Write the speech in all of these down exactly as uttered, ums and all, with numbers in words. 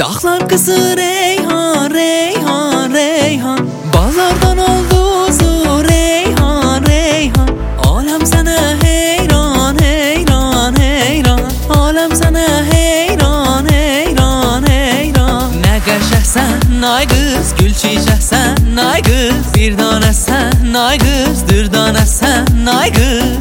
Dağlar kızı Reyhan, Reyhan, Reyhan. Bazardan oldu zu Reyhan, Reyhan. Alem sana heyran, heyran, heyran. Alem sana heyran, heyran, heyran. Ne qəşəksən ay qız, gül çiçəksən ay qız. Bir danəsən ay qız, dürdanəsən ay qız.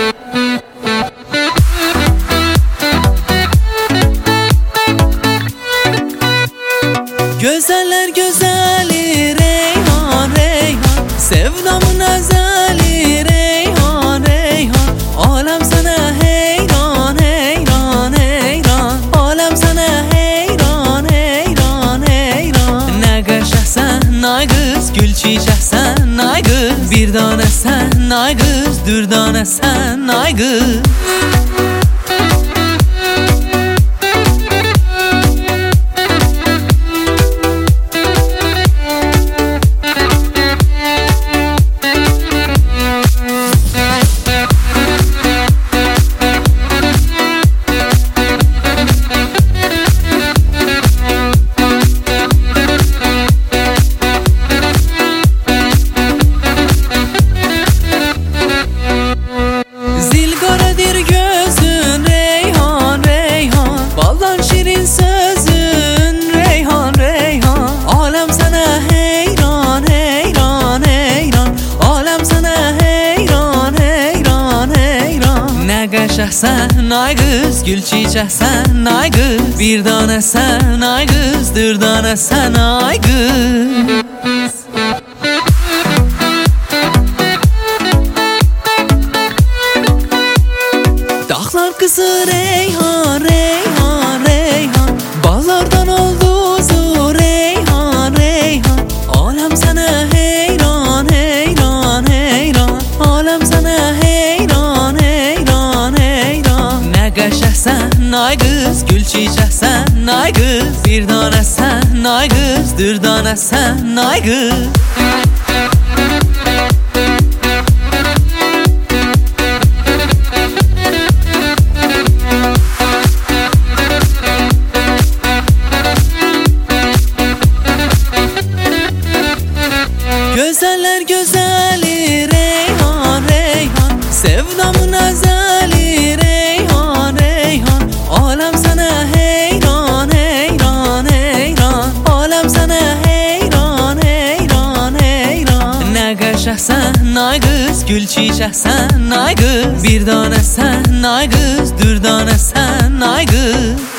Gözeller gözeli Reyhan, Reyhan. Sevdamın ezeli Reyhan, Reyhan. Alem sana heyran, heyran, heyran. Alem sana heyran, heyran, heyran. Ne qəşəksən ay qız, gül çiçəksən ay qız. Bir danəsən ay qız, dürdanəsən ay qız. Qəşəksən ay qız, gül çiçəksən ay qız. Bir danəsən ay qız, dürdanəsən ay qız. Dağlar kızı Reyhan, Reyhan, Reyhan. Bazardan oldu zu Reyhan, Reyhan. Alem sana heyran, heyran, heyran. Alem sana heyran, heyran, heyran. Ne qəşəksən ay qız, gül çiçəksən ay qız. Bir danəsən ay qız, dürdanəsən ay qız. Gözeller gözeli Reyhan, Reyhan. Sevdamın ezeli Reyhan, Reyhan. Alem sana heyran, heyran, heyran. Alem sana heyran, heyran, heyran. Ne qəşəksən ay qız, gül çiçəksən ay qız. Bir danəsən ay qız, dürdanəsən ay qız.